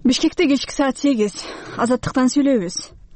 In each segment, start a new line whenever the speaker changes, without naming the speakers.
Бишкекте кечки саат 8. Азаттыктан сүйлөйбүз.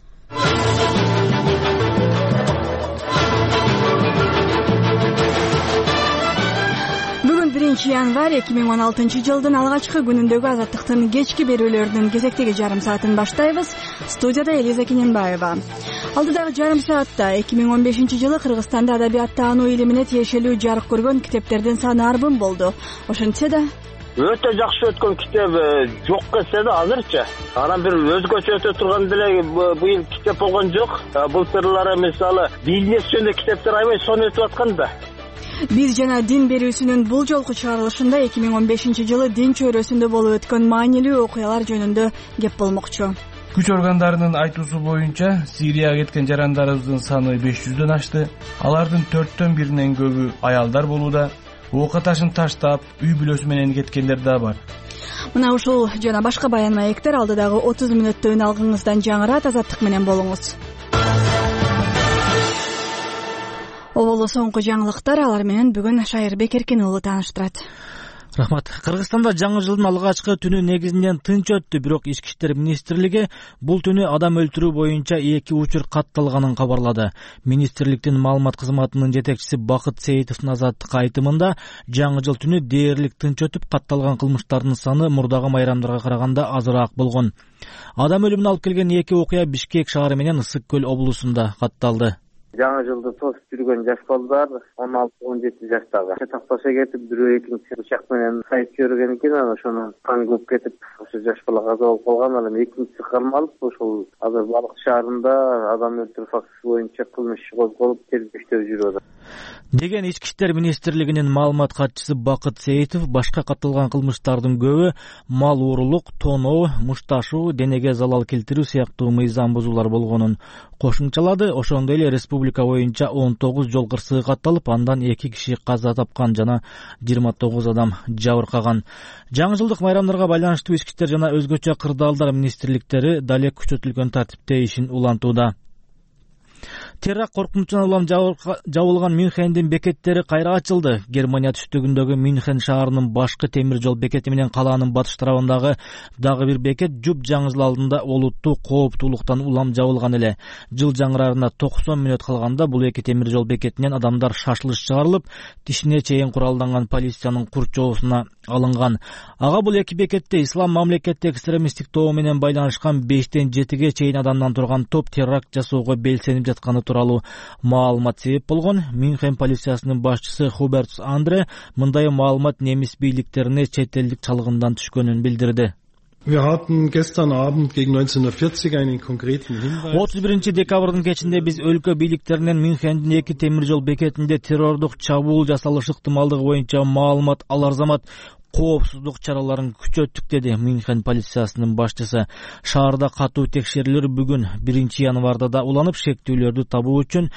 Бүгүн 1-январь 2016-жылдын алгачкы күнүндөгү Азаттыктын кечки берүүлөрүнүн кезектеги жарым саатын баштайбыз. Студияда Элиза Кененбаева. Алдыдагы жарым саатта 2015-жылы Кыргызстанда адабият таануу илимине тиешелүү жарык көргөн китептердин саны арбын болду. Ошентсе да
өтө жакшы өткөн китеп жок келсе да азырчы. Анан бир өзгөчө өтө турган деле быйыл китеп болгон жок. Былтырлары мисалы бизнес жөнүндө китептер аябай сонун өтүп аткан да.
Биз жана дин берүүсүнүн бул жолку чыгарылышында 2015-жылы дин чөйрөсүндө болуп өткөн маанилүү окуялар жөнүндө кеп болмокчу.
Күч органдарынын айтуусу боюнча Сирияга кеткен жарандарыбыздын саны 500дөн ашты. Алардын 4/1 көбү аялдар болууда. Ока ташын таштап, үй бүлөсү менен кеткендер да бар.
Мына ушул жана башка баян маектер алдыдагы 30 мүнөттө үн алгыңыздан жаңырат. Азаттык менен болуңуз. Оболу соңку жаңылыктар, алар менен бүгүн Шайырбек Эркин уулу тааныштырат.
Рахмат. Кыргызстанда жаңы жылдын алгачкы түнү негизинен тынч өттү, бирок Ички иштер министрлиги бул түнү адам өлтүрүү боюнча 2 учур катталганын кабарлады. Министрликтин маалымат кызматынын жетекчиси Бакыт Сейитовдун Азаттыкка айтымында, жаңы жыл түнү дээрлик тынч өтүп, катталган кылмыштардын саны мурдагы майрамдарга караганда азыраак болгон. Адам өлүмүнө алып келген 2 окуя Бишкек шаары менен Ысык көл облусунда катталды.
Жаңы жылды тосуп жүргөн жаш балдар 16-17 жаштагы тактаса кетип, бирөө экинчи бычак менен сайып көргөн экен, ошону кан көп кетип, ошо жаш бала каза болуп калган. Анан экинчиси кармалып, ошол азыр Балык шаарында адам өлтүрүү фактысы боюнча кылмыш иши козголуп, тергөө жүрүп атат
деген Ички иштер министрлигинин маалымат катчысы Бакыт Сейитов. Башка катталган кылмыштардын көбү мал уурулук, тоноо, мушташуу, денеге залал келтирүү сыяктуу мыйзам бузуулар болгонун кошумчалады. Ошондой эле республика боюнча 19 жол кырсыгы катталып, андан 2 киши каза тапкан жана 29 адам жабыркаган. Жаңы жылдык майрамдарга байланыштуу ички иштер жана өзгөчө кырдаалдар министрликтери далек күчөтүлгөн тартипте ишин улантууда. Терракт коркунучунан улам жабылган Мюнхендин бекеттери кайра ачылды. Германия түштүгүндөгү Мюнхен шаарынын башкы темир жол бекети менен калаанын батыш тарабындагы дагы бир бекет жуп жаңы жыл алдында олуттуу кооптуулуктан улам жабылган эле. Жыл жаңыраарына 90 мүнөт калганда бул эки темир жол бекетинен адамдар шашылыш чыгарылып, тишине чейин куралданган полициянын курчоосуна алынган. Ага бул эки бекетте ислам мамлекети экстремисттик тобу менен байланышкан 5-тен 7-ге чейин адамдан турган топ теракт жасоого белсенип жатканы тууралуу маалымат себеп болгон. Мюнхен полициясынын башчысы Хуберт Андре мындай маалымат немис бийликтерине чет элдик чалгындан түшкөнүн билдирди.
Wir hatten gestern Abend gegen 19:40 einen konkreten Hinweis.
31 декабрдын кечинде биз өлкө бийликтеринен Мюнхендин эки темир жол бекетинде террордук чабуул жасалышы ыктымалдыгы боюнча маалымат алар замат коопсуздук чараларын күчөттүк, деди Мюнхен полициясынын башчысы. Шаарда катуу текшерүүлөр бүгүн 1-январда да уланып, шектүүлөрдү табуу үчүн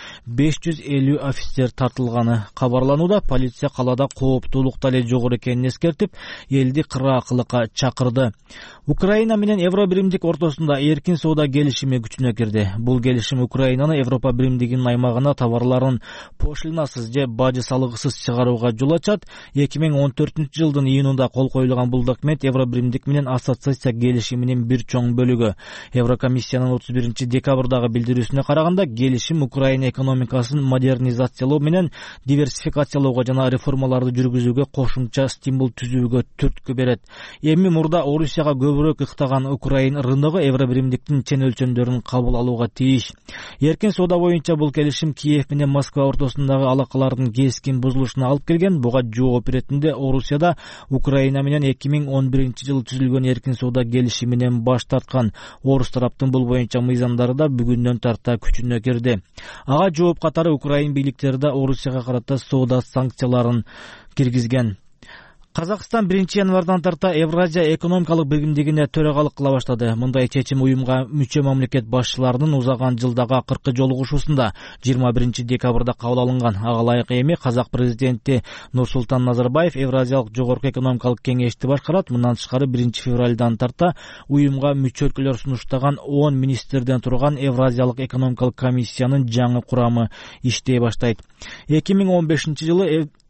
550 офицер тартылганы кабарланууда. Полиция калада кооптуулук дале жогору экенин эскертип, элди кыраакылыкка чакырды. Украина менен Евро биримдик ортосунда эркин соода келишими күчүнө кирди. Бул келишим Украинаны Европа биримдигинин аймагына товарларын пошлинасыз же бажы салыгысыз чыгарууга жол ачат. 2014-жылдын июнунда кол коюлган бул документ Евро биримдик менен ассоциация келишиминин бир чоң бөлүгү. Еврокомиссиянын 31 декабрдагы билдирүүсүнө караганда, келишим Украина экономикасын модернизациялоо менен диверсификациялоого жана реформаларды жүргүзүүгө кошумча стимул түзүүгө түрткү берет. Эми мурда Орусияга көбүрөөк ыктаган Украина рыногу Евро биримдиктин чен өлчөмдөрүн кабыл алууга тийиш. Эркин соода боюнча бул келишим Киев менен Москва ортосундагы алакалардын кескин бузулушуна алып келген. Буга жооп беретинде Орусияда Украина менен 2011-жылы түзүлгөн эркин соода келишиминен баш тарткан. Орус тараптын бул боюнча мыйзамдары да бүгүндөн тарта күчүнө кирди. Ага жооп катары Украина бийликтери да Орусияга карата соода санкцияларын киргизген. Казакстан 1-январдан тарта Евразия экономикалык биргимдигине төрагалык кыла баштады. Мындай чечим уюмга мүчө мамлекет башчыларынын узаган жылдагы акыркы жолугушуусунда 21 декабрда кабыл алынган. Ага ылайык эми Казак президенти Нурсултан Назарбаев Евразиялык жогорку экономикалык кеңешти башкарат. Мындан тышкары 1 февралдан тарта уюмга мүчө өлкөлөр сунуштаган 10 министрден турган Евразиялык экономикалык комиссиянын жаңы курамы иштей баштайт. 2015-жылы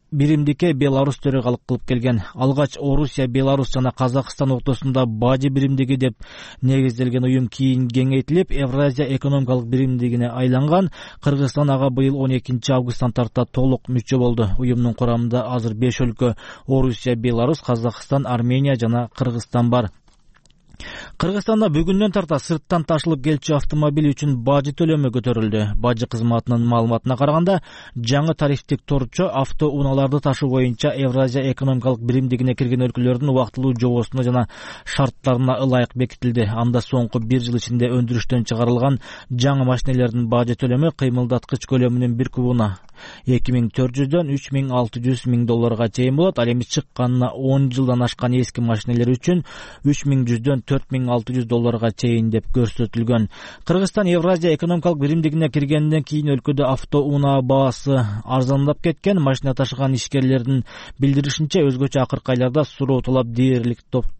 биримдикке Беларусь төрагалык кылып келген. Алгач Орусия, Беларусь жана Казакстан ортосунда бажы биримдиги деп негизделген уюм кийин кеңейтилип, Евразия экономикалык биримдигине айланган. Кыргызстан ага быйыл 12 августтан тарта толук мүчө болду. Уюмдун курамында азыр 5 өлкө — Орусия, Беларусь, Казакстан, Армения жана Кыргызстан бар. Кыргызстанда бүгүндөн тарта сырттан ташылып келчү автомобиль үчүн бажы төлөмү көтөрүлдү. Бажы кызматынын маалыматына караганда, жаңы тарифтик торчо авто унааларды ташуу боюнча Евразия экономикалык биримдигине кирген өлкөлөрдүн убактылуу жобосуна жана шарттарына ылайык бекитилди. Анда соңку 1 жыл ичинде өндүрүштөн чыгарылган жаңы машинелердин бажы төлөмү кыймылдаткыч көлөмүнүн 1 кубуна $2400 $3600 $1000 чейин болот. Ал эми чыкканына 10 жылдан ашкан эски машинелер үчүн $3100 $4600 чейин деп көрсөтүлгөн. Кыргызстан Евразия экономикалык биримдигине киргенден кийин өлкөдө авто унаа баасы арзандап кеткен. Машина ташыган ишкерлердин билдиришинче, өзгөчө акыркы айларда суроо талап дээрлик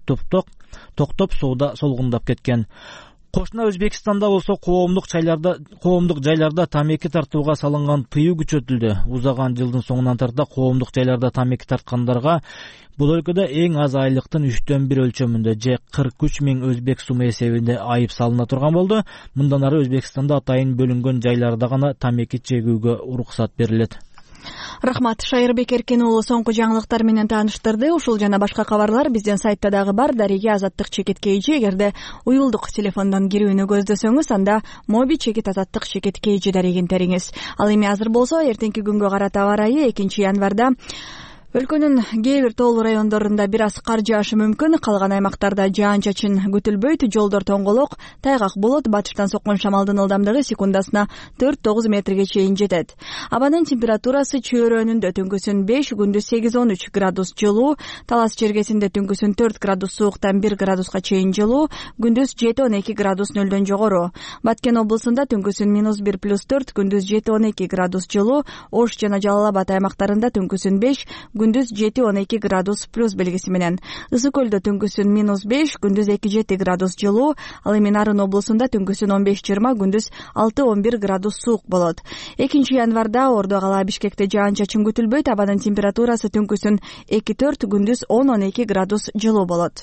токтоп соода солгундап кеткен. Кошуна Өзбекстанда болсо коомдук жайларда тамеки тартууга салынган тыюу күчөтүлдү. Узаган жылдын соңунан тарта коомдук жайларда тамеки тарткандарга бул өлкөдө эң аз айлыктын 1/3 өлчөмүндө же 43 000 өзбек суму эсебинде айып салына турган болду. Мындан ары Өзбекстанда атайын бөлүнгөн жайларда гана тамеки чегүүгө уруксат берилет.
Рахмат, Шайырбек Эркен уулу соңку жаңылыктар менен тааныштырды. Ушул жана башка кабарлар биздин сайтта дагы бар. Дареге Азаттык чекит KG. Эгерде уюлдук телефондон кирүүнү көздөсөңүз, анда моби чекит Азаттык чекит KG дарегин териңиз. Ал эми азыр болсо эртеңки күнгө карата аба ырайы 2 январда өлкөнүн кээ бир тоолуу райондорунда бир аз кар жаашы мүмкүн. Калган аймактарда жаан-чачын күтүлбөйт. Жолдор тоңголок, тайгак болот. Батыштан соккон шамалдын ылдамдыгы секундасына 4-9 метрге чейин жетет. Абанын температурасы чөйрөнүндө түнкүсүн 5, күндүз 8-13 градус жылуу, Талас чергесинде түнкүсүн 4 градус сууктан 1 градуска чейин жылуу, күндүз 7-12 градус нөлдөн жогору. Баткен облусунда түнкүсүн -1+4, күндүз 7-12 градус жылуу, Ош жана Жалал Абад аймактарында түнкүсүн 5, күндүз 7-12 градус плюс белгиси менен. Ысык көлдө түнкүсүн -5, күндүз 2-7 градус жылуу, ал эми Нарын облусунда түнкүсүн 15-20, күндүз 6-11 градус суук болот. 2 январда Ордо кала Бишкекте жаан-чачын күтүлбөйт. Абанын температурасы түнкүсүн 2-4, күндүз 10-12 градус жылуу болот.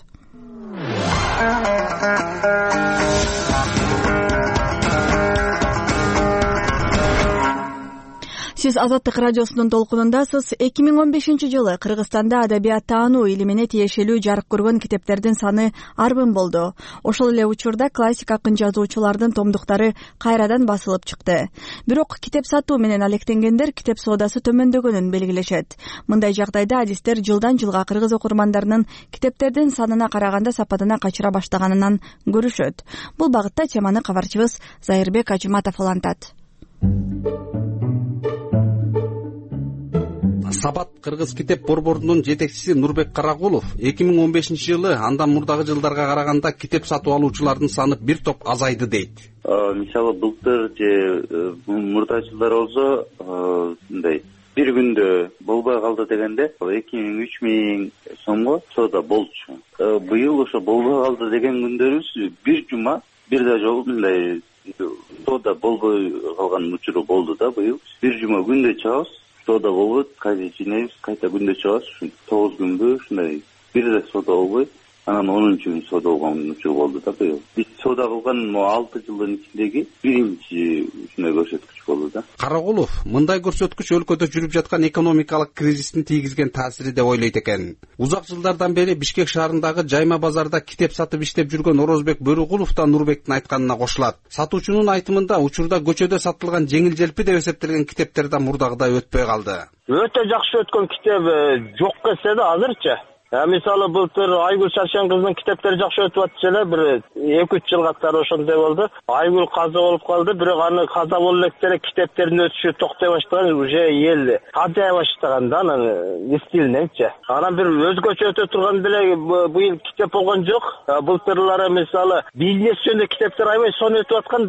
Сиз Азаттык радиосунун толкунундасыз. 2015 жылы Кыргызстанда адабият таануу илимине тиешелүү жарык көргөн китептердин саны арбын болду. Ошол эле учурда классик акын жазуучулардын томдуктары кайрадан басылып чыкты. Бирок китеп сатуу менен алектенгендер китеп соодасы төмөндөгөнүн белгилешет. Мындай жагдайда адистер жылдан жылга кыргыз окурмандарынын китептердин санына караганда сапатына качыра баштаганынан көрүшөт. Бул багытта теманы кабарчыбыз Зайырбек Ажыматов улантат.
Сабат кыргыз китеп борборунун жетекчиси Нурбек Карагулов 2015 жылы андан мурдагы жылдарга караганда китеп сатып алуучулардын саны бир топ азайды дейт.
Мисалы былтыр же мурда жылдар болсо мындай бир күндө болбой калды дегенде 2000-3 миң сомго соода болчу. Быйыл ошо болбой калды деген күндөрүбүз бир жума бир да жолу мындай соода болбой калган учуру болду да. Быйыл бир жума күндө чыгабыз, соода болбойт, кайда жинейбиз, кайта күндө чыгабыз, 9 күнбү ушундай бир да соода болбойт. Анан 10-чу күн соода болгон учур болду да быйыл. Биз соода кылган 6 жылдын ичиндеги биринчи ушундай көрсөткүч болду да.
Карагулов мындай көрсөткүч өлкөдө жүрүп жаткан экономикалык кризистин тийгизген таасири деп ойлойт экен. Узак жылдардан бери Бишкек шаарындагы жайма базарда китеп сатып иштеп жүргөн Орозбек Бөрүкулов да Нурбектин айтканына кошулат. Сатуучунун айтымында учурда көчөдө сатылган жеңил-желпи деп эсептелген китептер да мурдагыдай өтпөй калды.
Өтө жакшы өткөн китеп жок эсе да азырчы. Мисалы былтыр Айгүл Шаршен кыздын китептери жакшы өтүп атчу эле, бир 2-3 жыл катары ошондой болду. Айгүл каза болуп калды, бирок аны каза болуп электере китептердин өтүшү токтой баштаган, уже эл кадая баштаган да анын стилиненчи. Анан бир өзгөчө өтө турган деле быйыл китеп болгон жок. Былтырлары мисалы бизнес жөнүндө китептер аябай сонун өтүп аткан да.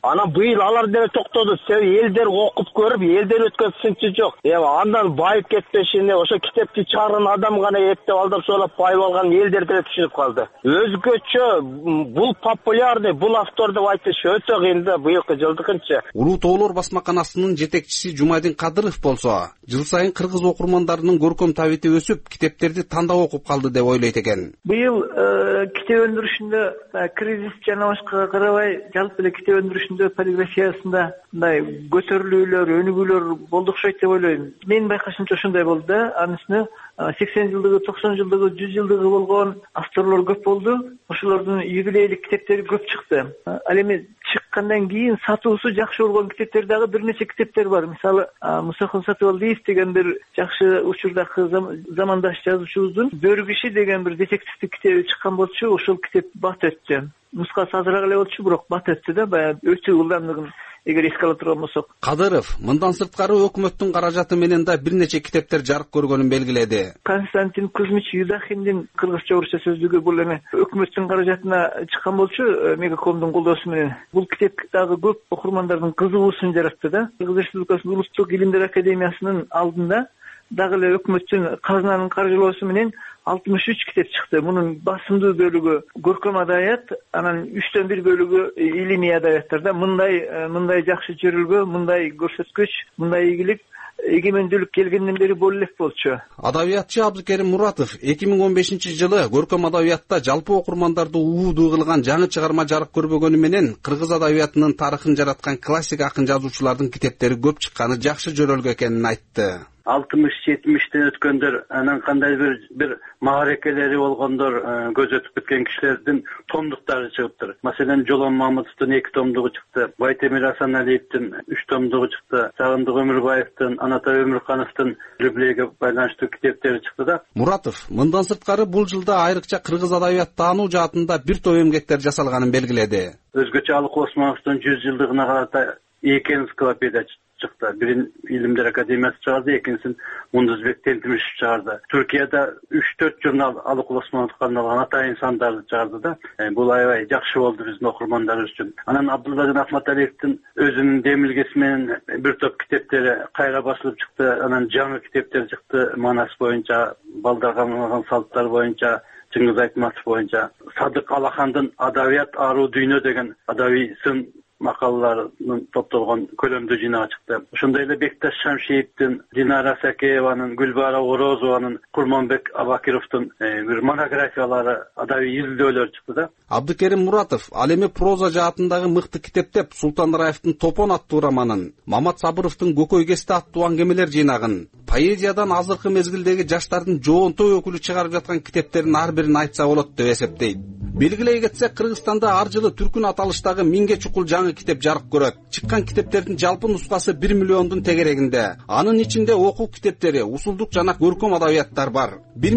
Анан быйыл алар деле токтоду. Себеби элдер окуп көрүп, элден өткөн сынчы жок. Андан байып кетпешине ошо китепти чыгарган адам гана эптеп алдап соолап байып алган элдер деле түшүнүп калды. Өзгөчө бул популярный, бул автор деп айтыш өтө кыйын да быйылкы жылдыкынча.
Улуу тоолор басмаканасынын жетекчиси Жумайдин Кадыров болсо, жыл сайын кыргыз окурмандарынын көркөм табити өсүп, китептерди тандап окуп калды деп ойлойт экен.
Быйыл китеп өндүрүшүндө кризис жана башкага карабай, жалпы эле китеп өндүрүшүндө полиграфиясында мындай көтөрүлүүлөр, өнүгүүлөр болду окшойт деп ойлойм. Менин байкашымча ошондой болду да. Анын үстүнө 80 жылдыгы, 90 жылдыгы, 100 жылдыгы болгон авторлор көп болду. Ошолордун юбилейлик китептери көп чыкты. Ал эми чыккандан кийин сатуусу жакшы болгон китептер дагы бир нече китептер бар. Мисалы, Мусахун Сатыбалдиев деген бир жакшы учурдагы замандаш жазуучубуздун Бөрү киши деген бир детективдик китеби чыккан болчу. Ошол китеп бат өттү. Нускасы азыраак эле болчу, бирок бат өттү да, баягы өтүү ылдамдыгын эгер эске ала турган болсок.
Кадыров мындан сырткары өкмөттүн каражаты менен да бир нече китептер жарык көргөнүн белгиледи.
Константин Кузьмич Юдахиндин кыргызча орусча сөздүгү бул эми өкмөттүн каражатына чыккан болчу, Мегакомдун колдоосу менен. Бул китеп дагы көп окурмандардын кызыгуусун жаратты да. Кыргыз Республикасынын Улуттук илимдер академиясынын алдында дагы эле өкмөттүн казынанын каржылоосу менен 63 китеп чыкты. Мунун басымдуу бөлүгү көркөм адабият, анан 3/1 бөлүгү илимий адабияттар да. Мындай жакшы жөрүлгө, мындай көрсөткүч, мындай ийгилик эгемендүүлүк келгенден бери боло элек болчу.
Адабиятчы Абдыкерим Муратов 2015-жылы көркөм адабиятта жалпы окурмандарды угуудуу кылган жаңы чыгарма жарык көрбөгөнү менен кыргыз адабиятынын тарыхын жараткан классик акын жазуучулардын китептери көп чыкканы жакшы жөрөлгө экенин айтты.
60-70-тен өткөндөр, анан кандай бир маарекелери болгондор, көз өтүп кеткен кишилердин томдуктары чыгыптыр. Маселен, Жолон Мамытовдун 2 томдугу чыкты, Байтемир Асаналиевдин 3 томдугу чыкты, Сагындык Өмүрбаевдин, Анатай Өмүркановдун юбилейге байланыштуу китептери чыкты да.
Муратов мындан сырткары бул жылда айрыкча кыргыз адабият таануу жаатында бир топ эмгектер жасалганын белгиледи.
Өзгөчө Алык Осмоновдун 100 жылдыгына карата 2 энциклопедия чыкты. Бирин Илимдер академиясы чыгарды, экинчисин Мундузбек Тентимишев чыгарды. Түркияда 3-4 журнал Алык Осмоновго арналган атайын сандарды чыгарды да. Бул аябай жакшы болду биздин окурмандарыбыз үчүн. Анан Абдулбадин Ахматалиевдин өзүнүн демилгеси менен бир топ китептери кайра басылып чыкты. Анан жаңы китептер чыкты. Манас боюнча, балдарга арналган салттар боюнча, Чыңгыз Айтматов боюнча. Садык Алахандын Адабият аруу дүйнө деген адабий сын макалаларын топтолгон көлөмдүү жыйнагы чыкты. Ошондой эле Бекташ Шамшиевдин, Динара Сакееванын, Гүлбара Орозованын, Курманбек Абакировдун бир монографиялары, адабий изилдөөлөр чыкты да.
Абдыкерим Муратов ал эми проза жаатындагы мыкты китеп деп Султан Раевдин Топон аттуу романын, Мамат Сабыровдун Көкөй Кесте аттуу аңгемелер жыйнагын, поэзиядан азыркы мезгилдеги жаштардын жоонтой өкүлү чыгарып жаткан китептерин ар бирин айтса болот деп эсептейт. Белгилей кетсек, Кыргызстанда ар жылы түркүн аталыштагы 1000ге чукул жаңы китеп жарык көрөт. Чыккан китептердин жалпы нускасы 1 миллиондун тегерегинде. Анын ичинде окуу китептери, усулдук жана көркөм адабияттар бар.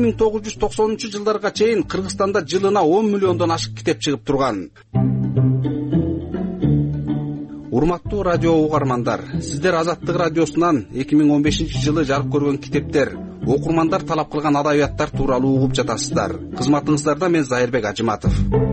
1990-жылдарга чейин Кыргызстанда жылына 10 миллиондон ашык китеп чыгып турган. Урматтуу радио угармандар, сиздер Азаттык радиосунан 2015-жылы жарык көргөн китептер, окурмандар талап кылган адабияттар тууралуу угуп жатасыздар. Кызматыңыздарда мен Зайырбек Ажыматов.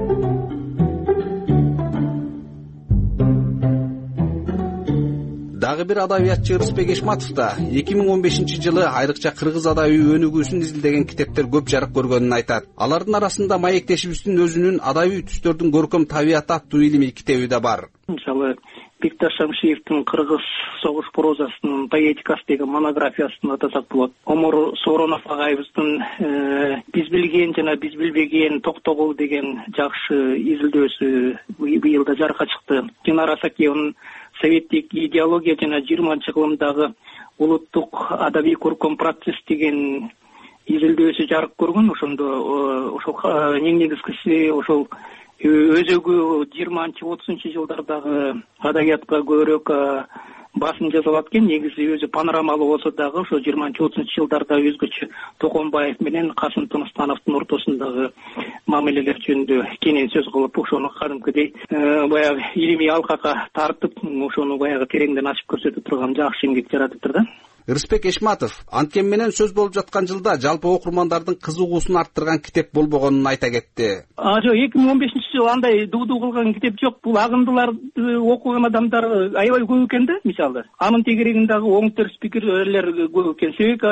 Дагы бир адабиятчы Рысбек Эшматов да 2015-жылы айрыкча кыргыз адабий өнүгүүсүн изилдеген китептер көп жарык көргөнүн айтат. Алардын арасында маектешибиздин өзүнүн адабий түстөрдүн көркөм табияты аттуу илимий китеби да бар.
Мисалы, Бекташ Шамшиевдин кыргыз согуш прозасынын поэтикасы деген монографиясын атасак болот. Омор Сооронов агайыбыздын биз билген жана биз билбеген Токтогул деген жакшы изилдөөсү быйылда жарыкка чыкты. Динара Сакееванын Советтик идеология жана 20-кылымдагы улуттук адабий көркөм процесс деген изилдөөсү жарык көргөн. Ошол эң негизгиси ошол өзөгү 20-30 жылдардагы адабиятка көбүрөөк басым жасалат экен. Негизи өзү панорамалуу болсо дагы ошо 20-30 жылдарда өзгөчө Токонбаев менен Касым Тыныстановдун ортосундагы мамилелер жөнүндө кенен сөз кылып, ошону кадимкидей баягы илимий алкакка тартып, ошону баягы тереңден ачып көрсөтүп турган жакшы эмгек жаратыптыр да.
Рыспек Эшматов анткени менен сөз болуп жаткан жылда жалпы окурмандардын кызыгуусун арттырган китеп болбогонун айта кетти.
Жок, 2015-жылы андай дуу кылган китеп жок. Бул агындыларды окуган адамдар аябай көп экен да, мисалы. Анын тегерегинде оң терс пикирлер көп экен.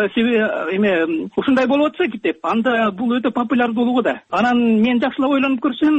Себеби ушундай болуп атса китеп, анда бул өтө популярдуу болуп да. Анан мен жакшылап ойлонуп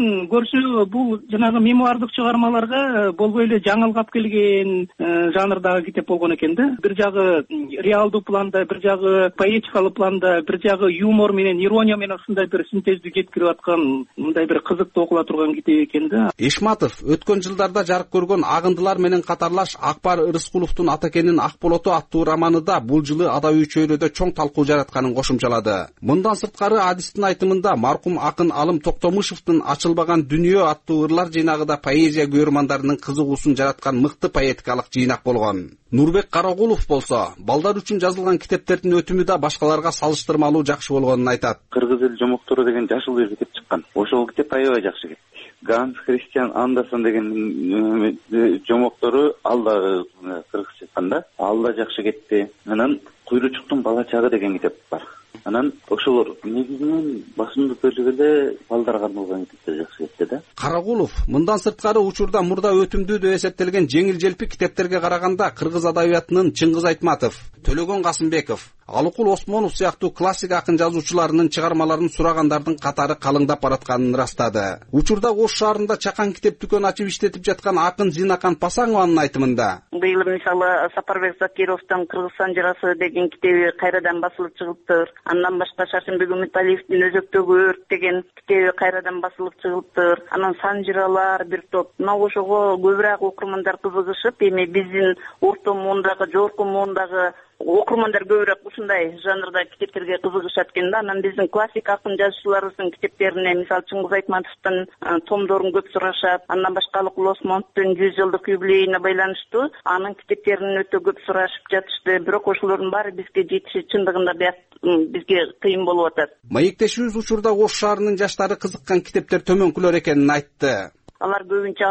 көрсө бул жанагы мемуардык чыгармаларга болбой эле жаңылгап келген жанрдагы китеп болгон экен да. Бир жагы реалдуу планда, бир жагы поэтикалык планда, бир жагы юмор менен, ирония менен ушундай бир синтезди жеткирип аткан мындай бир кызыктуу окула турган китеп экен да.
Эшматов өткөн жылдарда жарык көргөн Агындылар менен катарлаш Акбар Рыскуловдун Атакенин Акболоту аттуу романында бул жылы адаби чөйрөдө чоң талкуу жаратканын кошумчалады. Мындан сырткары Адистин айтымында маркум акын Алым Токтомушевдин Ачылбаган дүнүйө аттуу ырлар жыйнагы поэзия көрөрмандарынын кызыгуусун жараткан мыкты поэтикалык жыйнак болгон. Нурбек Карагулов болсо балдар үчүн жазылган китептердин өтүмү да башкаларга салыштырмалуу жакшы болгонун айтат.
Кыргыз эл жомоктору деген жашыл бир китеп чыккан. Ошол китеп аябай жакшы кетти. Ганс Христиан Андерсон деген жомоктору ал да кыргызча чыкканда, ал да жакшы кетти. Анан Куйручуктун бала чагы деген китеп бар. Анан ошолор негизинен басымдык берилгенде балдарга арналган китептер жакшы кетти да.
Карагулов мындан сырткары учурда мурда өтүмдүү деп эсептелген жеңил желпи китептерге караганда кыргыз адабиятынын Чыңгыз Айтматов, Төлөгөн Касымбеков, Алыкул Осмонов сыяктуу классик акын жазуучуларынын чыгармаларын сурагандардын катары калыңдап баратканын ырастады. Учурда Ош шаарында чакан китеп дүкөн ачып иштетип жаткан акын Зинакан Пасаңованын айтымында
быйыл мисалы Сапарбек Закировдун Кыргызстан жарасы деген китеби кайрадан басылып чыгыптыр. Андан башка Шаршембек Үмүталиевдин Өзөктөгү өрт деген китеби кайрадан басылып чыгыптыр. Анан Санжыралар бир топ. Мына ошого көбүрөөк окурмандар кызыгышып, эми биздин орто муундагы, жогорку муундагы окурмандар көбүрөөк ушундай жанрда китептерге кызыгышат экен да. Анан биздин классик акын жазуучуларыбыздын китептерине, мисалы Чыңгыз Айтматовдун томдорун көп сурашат. Андан башка Алыкул Осмоновдун 100 жылдык юбилейине байланыштуу анын китептерин өтө көп сурашып жатышты. Бирок ошолордун баары бизге жетиши чындыгында бизге кыйын болуп атат.
Маектешибиз учурда Ош шаарынын жаштары кызыккан китептер төмөнкүлөр экенин айтты.
Алар көбүнчө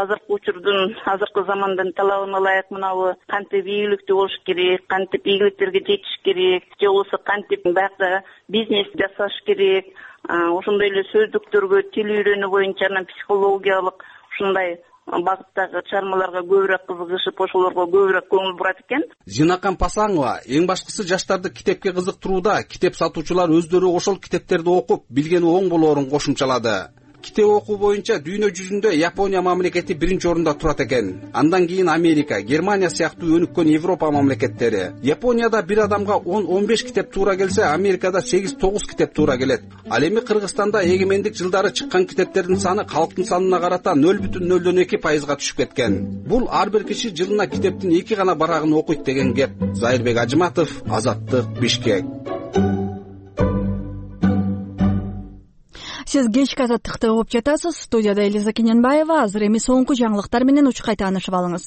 азыркы замандын талабына ылайык мынабы кантип ийгиликтүү болуш керек, кантип ийгиликтерге жетиш керек, же болбосо кантип баягы бизнес жасаш керек, ошондой эле сөздүктөргө тил үйрөнүү боюнча анан психологиялык ушундай багыттагы чыгармаларга көбүрөөк кызыгышып, ошолорго көбүрөөк көңүл бурат экен.
Зинакан Пасаңова эң башкысы жаштарды китепке кызыктырууда китеп сатуучулар өздөрү ошол китептерди окуп, билгени оң болоорун кошумчалады. Китеп окуу боюнча дүйнө жүзүндө Япония мамлекети биринчи орунда турат экен. Андан кийин Америка, Германия сыяктуу өнүккөн Европа мамлекеттери. Японияда бир адамга 10-15 китеп туура келсе, Америкада 8-9 китеп туура келет. Ал эми Кыргызстанда эгемендик жылдары чыккан китептердин саны калктын санына карата 0,02% түшүп кеткен. Бул ар бир киши жылына китептин 2 гана барагын окуйт деген кеп. Зайырбек Ажыматов, Азаттык, Бишкек.
Сиз кечки Азаттыкты угуп жатасыз. Студияда Элиза Кененбаева. Азыр эми соңку жаңылыктар менен учкай таанышып алыңыз.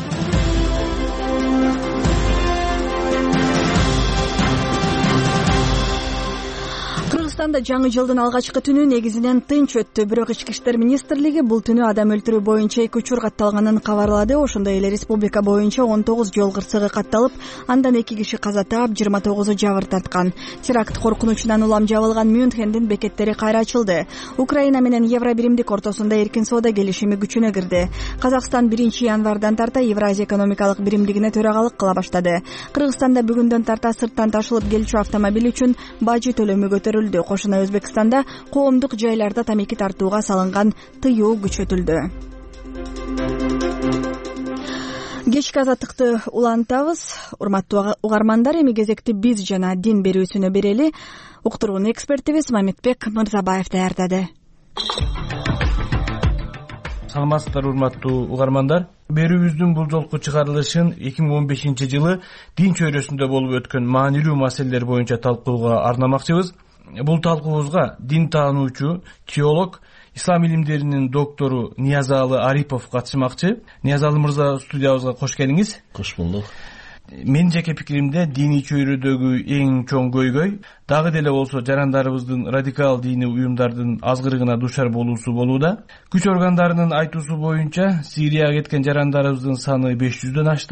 Кыргызстанда жаңы жылдын алгачкы түнү негизинен тынч өттү. Бирок Ички иштер министрлиги бул түнү адам өлтүрүү боюнча 2 учур катталганын кабарлады. Ошондой эле республика боюнча 19 жол кырсыгы катталып, андан 2 киши каза таап, 29 жабыр тарткан. Теракт коркунучунан улам жабылган Мюнхендин бекеттери кайра ачылды. Украина менен Евробиримдик ортосунда эркин соода келишими күчүнө кирди. Казакстан 1 январдан тарта Евразия экономикалык биримдигине төрагалык кыла баштады. Кыргызстанда бүгүндөн тарта сырттан ташылып келчү автомобиль үчүн бажы төлөмү көтөрүлдү. Кошуна Өзбекстанда коомдук жайларда тамеки тартууга салынган тыюу күчөтүлдү. Кечки Азаттыкты улантабыз. Урматтуу угармандар, эми кезекти биз жана дин берүүсүнө берели. Уктургун экспертибиз Мамитбек Мырзабаев даярдады.
Саламатсыздар урматтуу угармандар. Берүүбүздүн бул жолку чыгарылышын 2015-жылы дин чөйрөсүндө болуп өткөн маанилүү маселелер боюнча талкууга арнамакчыбыз. Бул талкуубузга дин таануучу, теолог, ислам илимдеринин доктору Ниязалы Арипов катышмакчы. Ниязалы мырза, студиябызга кош келиңиз.
Кош болдук.
Менин жеке пикиримде диний чөйрөдөгү эң чоң көйгөй дагы деле болсо жарандарыбыздын радикал диний уюмдардын азгырыгына душар болуусу болууда. Күч органдарынын айтуусу боюнча Сирияга кеткен жарандарыбыздын саны 500дөн ашты.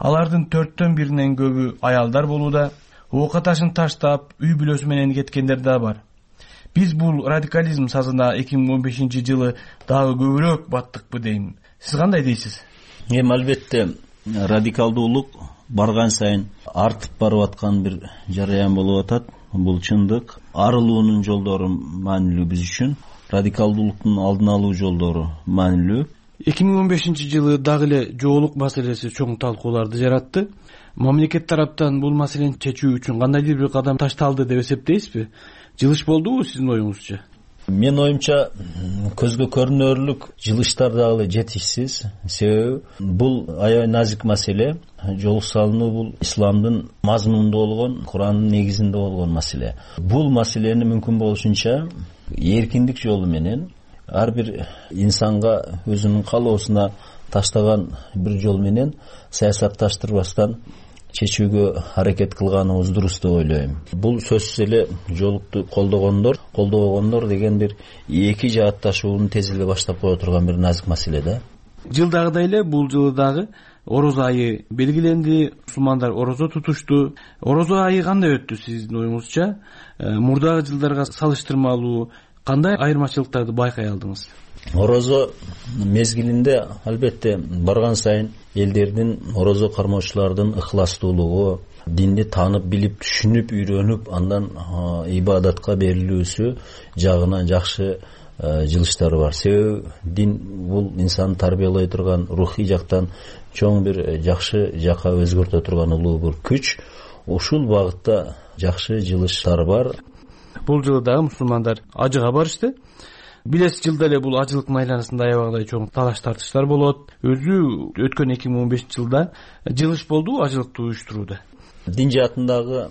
Алардын 4/1 көбү аялдар болууда. Оокат ташын таштап, үй бүлөсү менен кеткендер да бар. Биз бул радикализм сазына 2015-жылы дагы көбүрөөк баттыкпы дейм. Сиз кандай дейсиз?
Албетте радикалдуулук барган сайын артып барып аткан бир жараян болуп атат. Бул чындык. Арылуунун жолдору маанилүү биз үчүн. Радикалдуулуктун алдын алуу жолдору маанилүү.
2015-жылы дагы эле жоолук маселеси чоң талкууларды жаратты. Мамлекет тараптан бул маселени чечүү үчүн кандайдыр бир кадам ташталды деп эсептейсизби? Жылыш болдубу сиздин оюңузча?
Мен оюмча көзгө көрүнөрлүк жылыштар дагы эле жетишсиз. Себеби бул аябай назик маселе. Жол салынуу бул исламдын мазмунунда болгон, Курандын негизинде болгон маселе. Бул маселени мүмкүн болушунча эркиндик жолу менен ар бир инсанга өзүнүн калоосуна таштаган бир жол менен саясатташтырбастан чечүүгө аракет кылганыбыз дурус деп ойлойм. Бул сөзсүз эле жоолукту колдобогондор деген бир эки жаатташууну тез эле баштап кое турган бир назик маселе да.
Жылдагыдай эле бул жылы дагы орозо айы белгиленди, мусулмандар орозо тутушту. Орозо айы кандай өттү сиздин оюңузча? Мурдагы жылдарга салыштырмалуу кандай айырмачылыктарды байкай алдыңыз?
Орозо мезгилинде албетте барган сайын элдердин, орозо кармоочулардын ыхластуулугу, динди таанып, билип, түшүнүп, үйрөнүп, андан ибадатка берилүүсү жагынан жакшы жылыштары бар. Себеби дин бул инсанды тарбиялай турган, рухий жактан чоң бир жакшы жака өзгөртө турган улуу бир күч. Ушул багытта жакшы жылыштар бар.
Бул жылы дагы мусулмандар ажыга барышты. Билесиз, жылда эле бул ажылыктын айланасында аябагыдай чоң талаш тартыштар болот. Өзү өткөн 2015-жылда жылыш болдубу ажылыкты уюштурууда?
Дин жаатындагы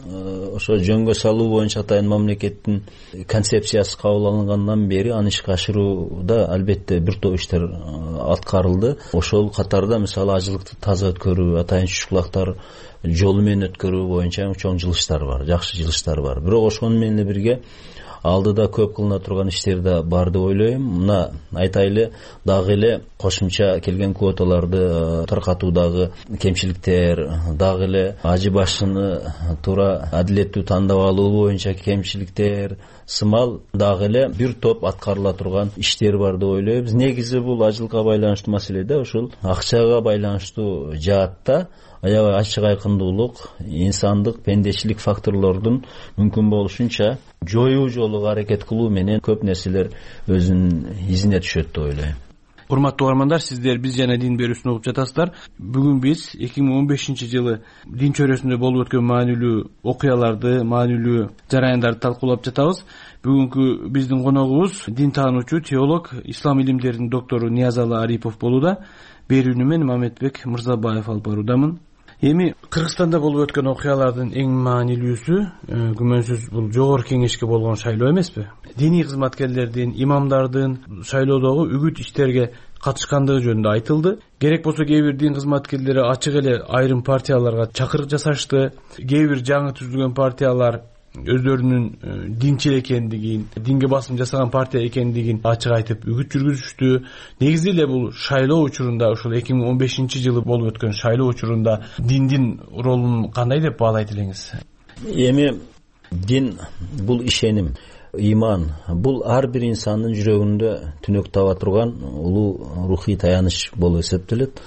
ошо жөнгө салуу боюнча атайын мамлекеттин концепциясы кабыл алынгандан бери аны ишке ашырууда албетте бир топ иштер аткарылды. Ошол катарда мисалы ажылыкты таза өткөрүү, атайын чучкулактар жолу менен өткөрүү боюнча чоң жылыштар бар, жакшы жылыштар бар. Бирок ошону менен бирге алдыда көп кылына турган иштер да бар деп ойлойм. Мына айтайлы, дагы эле кошумча келген квоталарды таркатуудагы кемчиликтер, дагы эле ажы башыны туура адилеттүү тандап алуу боюнча кемчиликтер сымал дагы эле бир топ аткарыла турган иштер бар деп ойлойбуз. Негизи бул ажылыкка байланыштуу маселеде ушул акчага байланыштуу жаатта аябай ачык айкындуулук, инсандык, пендечилик факторлордун мүмкүн болушунча жоюу жолуга аракет кылуу менен көп нерселер өзүнүн изине түшөт деп ойлойм.
Урматтуу угармандар, сиздер биз жана дин берүүсүн угуп жатасыздар. Бүгүн биз 2015-жылы дин чөйрөсүндө болуп өткөн маанилүү окуяларды, маанилүү жараяндарды талкуулап жатабыз. Бүгүнкү биздин коногубуз дин таануучу, теолог, ислам илимдеринин доктору Ниязалы Арипов болууда. Берүүнү мен Мамедбек Мырзабаев алып баруудамын. Эми Кыргызстанда болуп өткөн окуялардын эң маанилүүсү күмөнсүз бул жогорку кеңешке болгон шайлоо эмеспи? Диний кызматкерлердин, имамдардын шайлоодогу үгүт иштерге катышкандыгы жөнүндө айтылды. Керек болсо кээ бир дин кызматкерлери ачык эле айрым партияларга чакырык жасашты. Кээ бир жаңы түзүлгөн партиялар өздөрүнүн динчил экендигин, динге басым жасаган партия экендигин ачык айтып үгүт жүргүзүштү. Негизи эле бул шайлоо учурунда, ушул 2015-жылы болуп өткөн шайлоо учурунда диндин ролун кандай деп баалайт элеңиз?
Эми дин бул ишеним, иман, бул ар бир инсандын жүрөгүндө түнөк таба турган улуу рухий таяныч болуп эсептелет.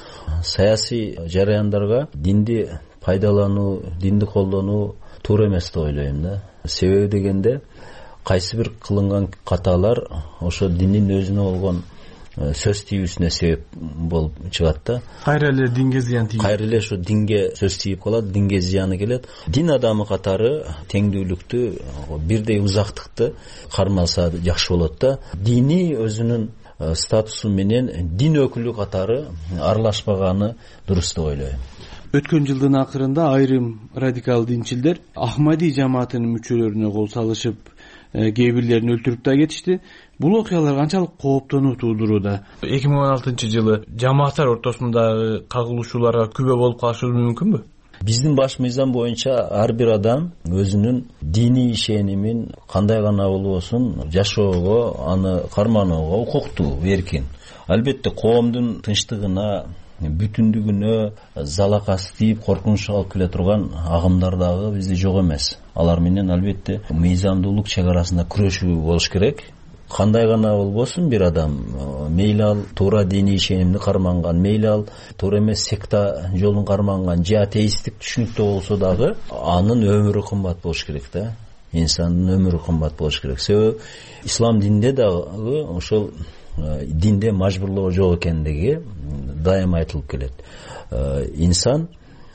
Саясий жараяндарга динди пайдалануу, динди колдонуу туура эмес деп ойлойм да. Себеби дегенде кайсы бир кылынган каталар ошо диндин өзүнө болгон сөз тийүүсүнө себеп болуп чыгат да.
Кайра эле динге зыян тийет.
Кайра эле ошо динге сөз тийип калат, динге зыяны келет. Дин адамы катары теңдүүлүктү, бирдей узактыкты кармалса жакшы болот да. Дини өзүнүн статусу менен дин өкүлү катары аралашпаганы дурус деп ойлойм.
Өткөн жылдын акырында айрым радикал динчилдер Ахмади жамаатынын мүчөлөрүнө кол салышып, кээ бирлерин өлтүрүп да кетишти. Бул окуялар канчалык кооптонуу туудурууда? 2016-жылы жамааттар ортосундагы кагылышууларга күбө болуп калышы мүмкүнбү?
Биздин баш мыйзам боюнча ар бир адам өзүнүн диний ишенимин кандай гана болбосун жашоого, аны карманууга укуктуу, эркин. Албетте коомдун тынчтыгына, бүтүндүгүнө залакасы тийип коркунучка алып келе турган агымдар дагы бизде жок эмес. Алар менен албетте мыйзамдуулук чек арасында күрөшүү болуш керек. Кандай гана болбосун бир адам, мейли ал туура диний ишенимди карманган, мейли ал туура эмес секта жолун карманган же атеисттик түшүнүктө болсо дагы анын өмүрү кымбат болуш керек да. Инсандын өмүрү кымбат болуш керек. Себеби ислам динде дагы ошол динде мажбурлоо жок экендиги дайыма айтылып келет. Инсанды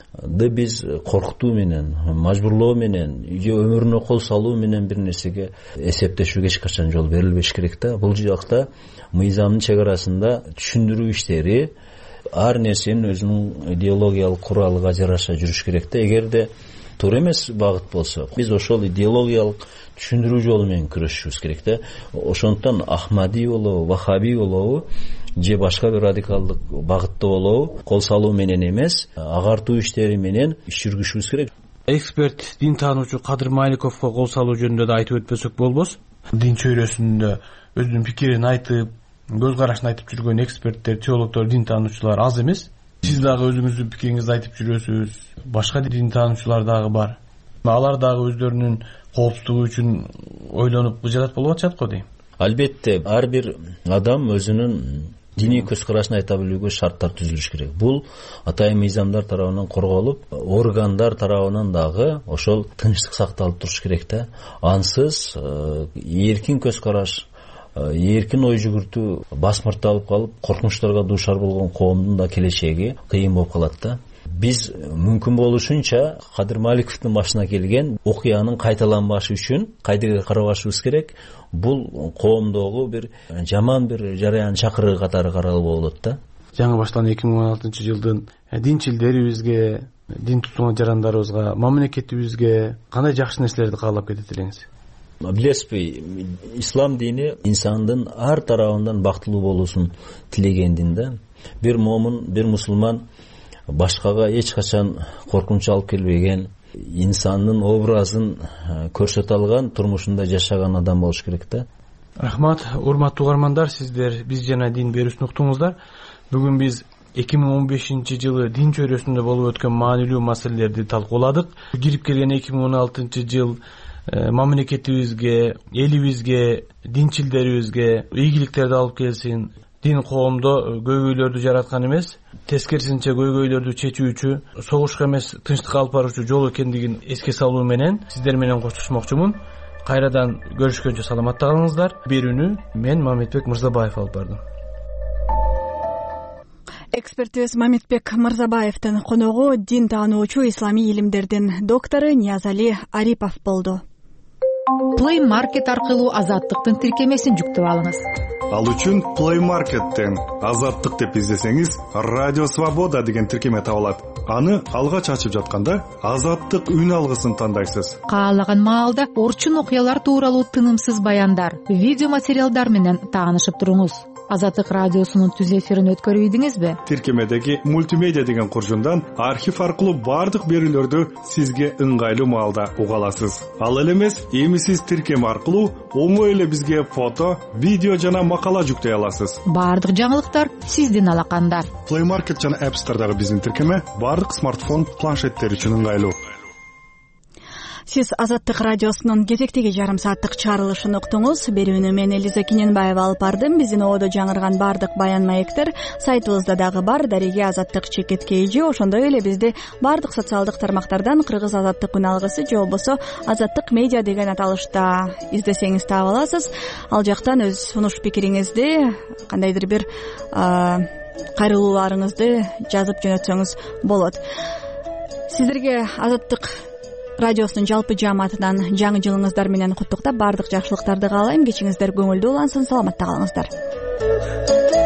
биз коркутуу менен, мажбурлоо менен, же өмүрүнө кол салуу менен бир нерсеге эсептешүүгө эч качан жол берилбеш керек да. Бул жакта мыйзамдын чек арасында түшүндүрүү иштери ар нерсенин өзүнүн идеологиялык куралыга жараша жүрүш керек да. Эгерде туура эмес багыт болсо, биз ошол идеологиялык түшүндүрүү жолу менен күрөшүшүбүз керек да. Ошондуктан Ахмади болобу, Вахаби болобу, же башка бир радикалдык багытта болобу, кол салуу менен эмес, агартуу иштери менен иш жүргүзүшүбүз керек.
Эксперт, дин таануучу Кадыр Маликовго кол салуу жөнүндө да айтып өтпөсөк болбос. Дин чөйрөсүндө өзүнүн пикирин айтып, көз карашын айтып жүргөн эксперттер, теологдор, дин таануучулар аз эмес. Сиз дагы өзүңүздүн пикириңизди айтып жүрөсүз. Башка дин таануучулар дагы бар. Алар дагы өздөрүнүн коопсуздугу үчүн ойлонуп жатат болуп атышат го дейм.
Албетте ар бир адам өзүнүн диний көз карашын айта билүүгө шарттар түзүлүш керек. Бул атайын мыйзамдар тарабынан корголуп, органдар тарабынан дагы ошол тынчтык сакталып туруш керек да. Ансыз эркин көз караш, эркин ой жүгүртүү басмырталып калып, коркунучтарга дуушар болгон коомдун да келечеги кыйын болуп калат да. Биз мүмкүн болушунча Кадыр Маликовдун башына келген окуянын кайталанбашы үчүн кайдыга карабашыбыз керек. Бул коомдогу бир жаман бир жараян чакырыгы катары каралууга болот да.
Жаңы башталган 2016-жылдын динчилдерибизге, дин тутуман жарандарыбызга, мамлекетибизге кандай жакшы нерселерди каалап кетет элеңиз?
Билесизби, ислам дини инсандын ар тарабынан бактылуу болуусун тилеген дин да. Бир момун, бир мусулман башкага эч качан коркунуч алып келбеген, инсандын образын көрсөтө алган, турмушунда жашаган адам болуш керек да.
Рахмат, урматтуу угармандар, сиздер Биз жана дин берүүсүн уктуңуздар. Бүгүн биз 2015-жылы дин чөйрөсүндө болуп өткөн маанилүү маселелерди талкууладык. Кирип келген 2016-жыл мамлекетибизге, элибизге, динчилдерибизге ийгиликтерди алып келсин. Дин коомдо көйгөйлөрдү жараткан эмес, тескерисинче көйгөйлөрдү чечүүчү, согушка эмес тынчтыкка алып баруучу жол экендигин эске салуу менен сиздер менен коштошмокчумун. Кайрадан көрүшкөнчө саламатта калыңыздар. Берүүнү мен Мамедбек Мырзабаев алып бардым.
Экспертибиз Мамедбек Мырзабаевдин коногу дин таануучу, исламий илимдердин доктору Ниязали Арипов болду.
Play Market аркылуу азаттыктын тиркемесин жүктөп алыңыз.
Ал үчүн Play Market'тен азаттык деп издесеңиз, Радио Свобода деген тиркеме табылат. Аны алгач ачып жатканда азаттык үн алгысын тандайсыз.
Каалаган маалда орчун окуялар тууралуу тынымсыз баяндар, видео материалдар менен таанышып туруңуз. Азаттык радиосунун түз эфирин өткөрүп ийдиңизби?
Тиркемедеги мультимедиа деген куржундан архив аркылуу бардык берүүлөрдү сизге ыңгайлуу маалда уга аласыз. Ал эле эмес, эми сиз тиркеме аркылуу оңой эле бизге фото, видео жана макала жүктөй аласыз.
Бардык жаңылыктар сиздин алаканда.
Play Market жана App Store'дагы биздин тиркеме бардык смартфон, планшеттер үчүн ыңгайлуу.
Сиз Азаттык радиосунун кезектеги жарым сааттык чыгарылышын уктуңуз. Берүүнү мен Элиза Киненбаева алып бардым. Биздин оодо жаңырган бардык баян маектер сайтыбызда дагы бар. Дареге Азаттык ЧКТ, ошондой эле бизди бардык социалдык тармактардан Кыргыз Азаттык күн алгысы же болбосо Азаттык медиа деген аталышта издесеңиз таап аласыз. Ал жактан өз сунуш пикириңизди, кандайдыр бир кайрылууларыңызды жазып жөнөтсөңүз болот. Сиздерге Азаттык радиосунун жалпы жааматынан жаңы жылыңыздар менен куттуктап бардык жакшылыктарды каалайм. Кечиңиздер көңүлдүү улансын, саламатта калыңыздар.